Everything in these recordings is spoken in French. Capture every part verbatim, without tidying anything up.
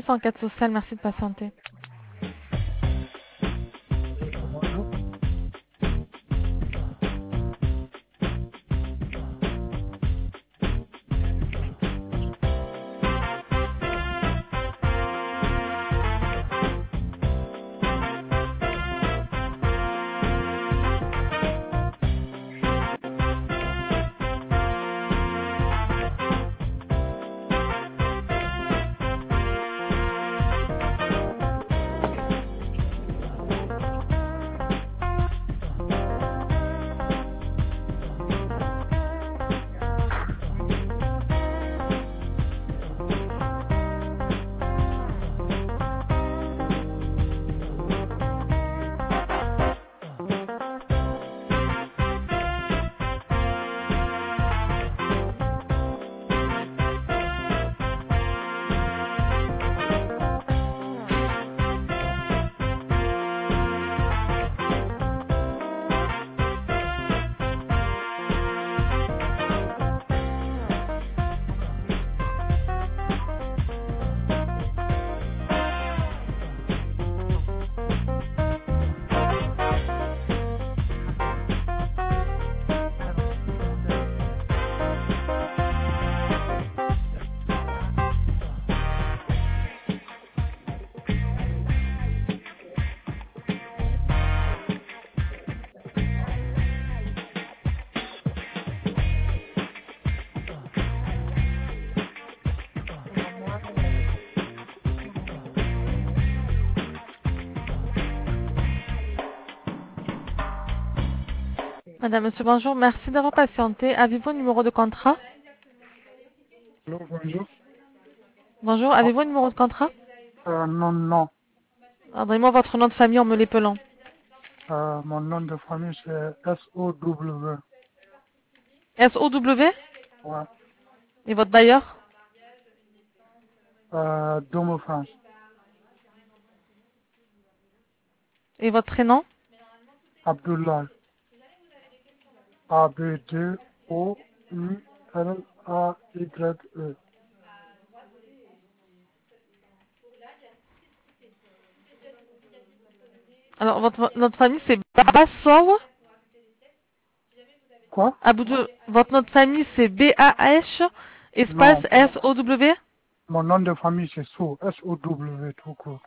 service enquête sociale, merci de patienter. Bonjour. Madame, monsieur, bonjour. Merci d'avoir patienté. Avez-vous un numéro de contrat? Allô, bonjour. Bonjour, avez-vous un numéro de contrat? Euh, non, non. Ah, donnez-moi votre nom de famille en me l'épelant. Euh, mon nom de famille, c'est S O W. S O W? Ouais. Et votre bailleur? Euh, Domo France. Et votre prénom? Abdullah. A B D O U L A Y E. Alors, votre nom de famille, c'est Babassow? Quoi? Aboudou. Votre nom de famille, c'est B A H espace Non. S O W? Mon nom de famille, c'est So. S O W, tout court.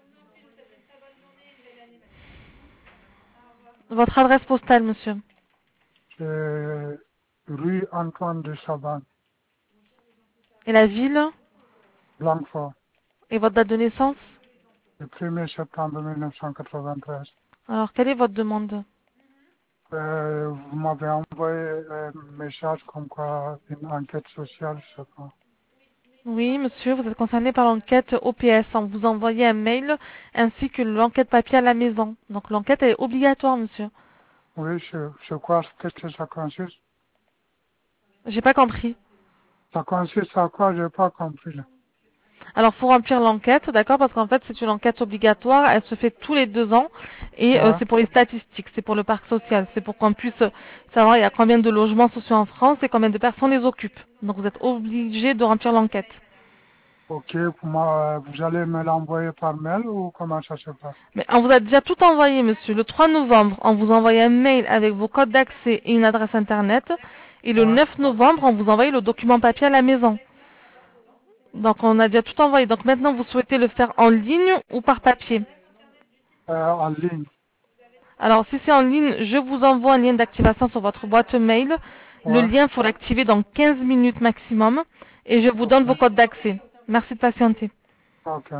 Votre adresse postale, monsieur? C'est rue Antoine de Chabannes, Et la ville? Blanquefort, Et votre date de naissance? le premier septembre mille neuf cent quatre-vingt-treize. Alors, quelle est votre demande? Euh, vous m'avez envoyé un message comme quoi une enquête sociale, je sais pas. Oui, monsieur, vous êtes concerné par l'enquête O P S. On vous envoyait un mail ainsi que l'enquête papier à la maison. Donc, l'enquête est obligatoire, monsieur. Oui, je, je crois qu'est-ce que ça consiste. J'ai pas compris. Ça consiste à quoi, j'ai pas compris. Là. Alors, faut remplir l'enquête, d'accord? Parce qu'en fait, c'est une enquête obligatoire. Elle se fait tous les deux ans. Et euh, Ouais. c'est pour les statistiques, c'est pour le parc social. C'est pour qu'on puisse savoir il y a combien de logements sociaux en France et combien de personnes les occupent. Donc, vous êtes obligé de remplir l'enquête. Ok, vous, m'a- vous allez me l'envoyer par mail ou comment ça se passe? Mais on vous a déjà tout envoyé, monsieur. Le trois novembre, on vous envoie un mail avec vos codes d'accès et une adresse internet. Et le Ouais. neuf novembre, on vous envoie le document papier à la maison. Donc, on a déjà tout envoyé. Donc, maintenant, vous souhaitez le faire en ligne ou par papier? Euh, en ligne. Alors, si c'est en ligne, je vous envoie un lien d'activation sur votre boîte mail. Le Ouais. lien, il faut l'activer dans quinze minutes maximum. Et je vous Ok. donne vos codes d'accès. Merci de patienter. Ok.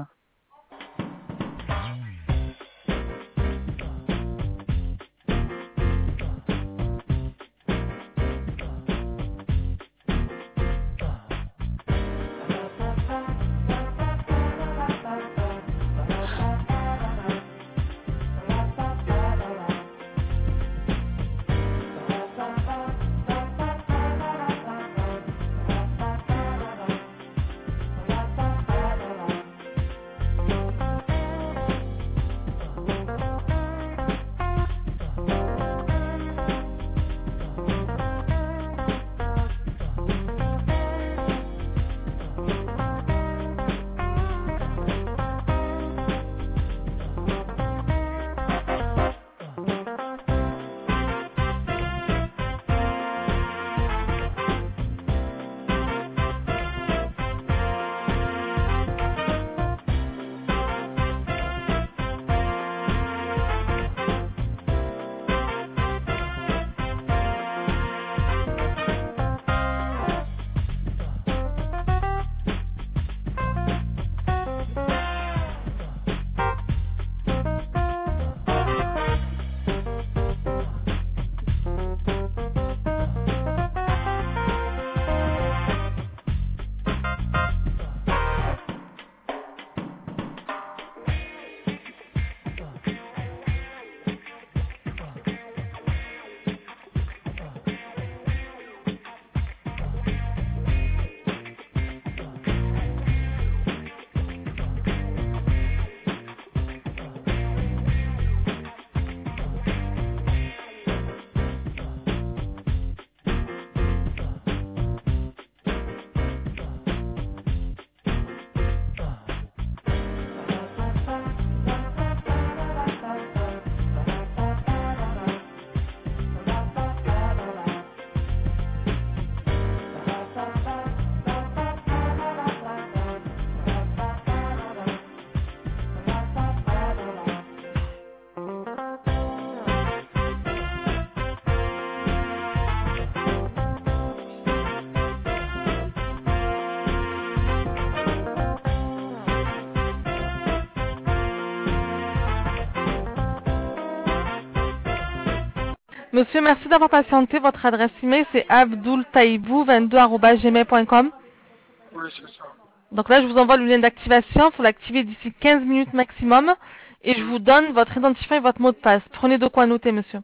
Monsieur, merci d'avoir patienté. Votre adresse email, c'est abdultaibou vingt-deux arobase gmail point com. Oui, c'est ça. Donc là, je vous envoie le lien d'activation. Il faut l'activer d'ici quinze minutes maximum. Et je vous donne votre identifiant et votre mot de passe. Prenez de quoi noter, monsieur.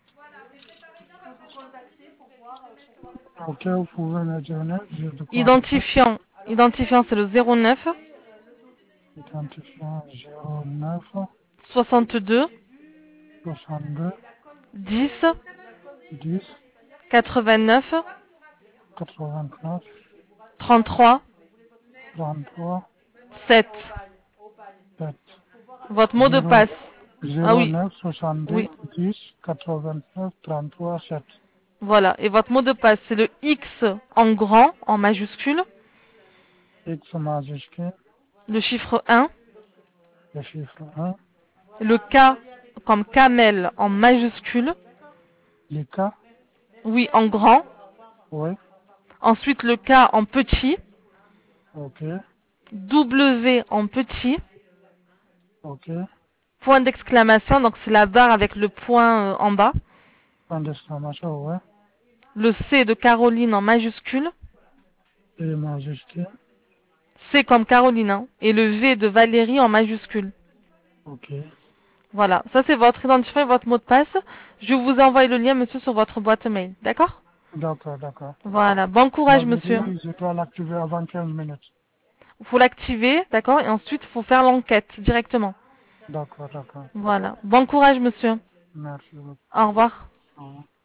Ok, vous pouvez me donner. J'ai de quoi noter. Identifiant. Identifiant, c'est le zéro neuf Identifiant zéro neuf soixante-deux soixante-deux dix dix quatre-vingt-neuf quatre-vingt-neuf trente-trois trente-trois sept. sept Votre mot de passe. Ah zéro oui, neuf soixante-deux oui. dix quatre-vingt-neuf trente-trois sept. Voilà. Et votre mot de passe, c'est le X en grand, en majuscule. X majuscule, Le chiffre un. le chiffre un, Le K comme camel en majuscule. le K, Oui, en grand. oui, Ensuite, le K en petit. ok, W en petit. ok, Point d'exclamation, donc c'est la barre avec le point euh, en bas. point d'exclamation, oui, Le C de Caroline en majuscule. et majuscule, C comme Caroline. Hein. Et le V de Valérie en majuscule. ok, Voilà, ça c'est votre identifiant et votre mot de passe. Je vous envoie le lien, monsieur, sur votre boîte mail. D'accord? d'accord, d'accord. Voilà, bon Vous courage, m'avez monsieur. dit, je dois l'activer avant quinze minutes. Il faut l'activer, d'accord? Et ensuite, il faut faire l'enquête directement. D'accord, d'accord. Voilà, bon courage, monsieur. Merci beaucoup. Au revoir. Au revoir.